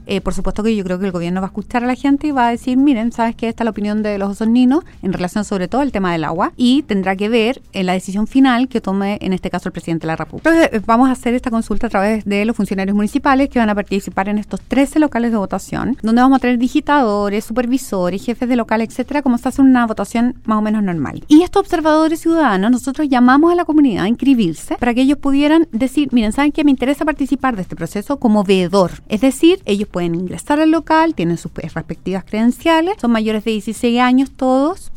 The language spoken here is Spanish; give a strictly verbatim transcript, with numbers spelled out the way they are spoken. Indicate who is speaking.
Speaker 1: eh, por supuesto que yo creo que el gobierno va a escuchar a la gente y va a decir, miren, sabes que esta es la opinión de los osorninos en relación sobre todo al tema del agua, y tendrá que ver en la decisión final que tome en este caso el presidente de la República. Entonces, vamos a hacer esta consulta a través de los funcionarios municipales que van a participar en estos trece locales de votación, donde vamos a tener digitadores, supervisores, jefes de local, etcétera, como se hace una votación más o menos normal. Y estos observadores ciudadanos, nosotros llamamos a la comunidad a inscribirse para que ellos pudieran decir, miren, ¿saben qué? Me interesa participar de este proceso como veedor. Es decir, ellos pueden ingresar al local, tienen sus respectivas credenciales, son mayores de dieciséis años todos,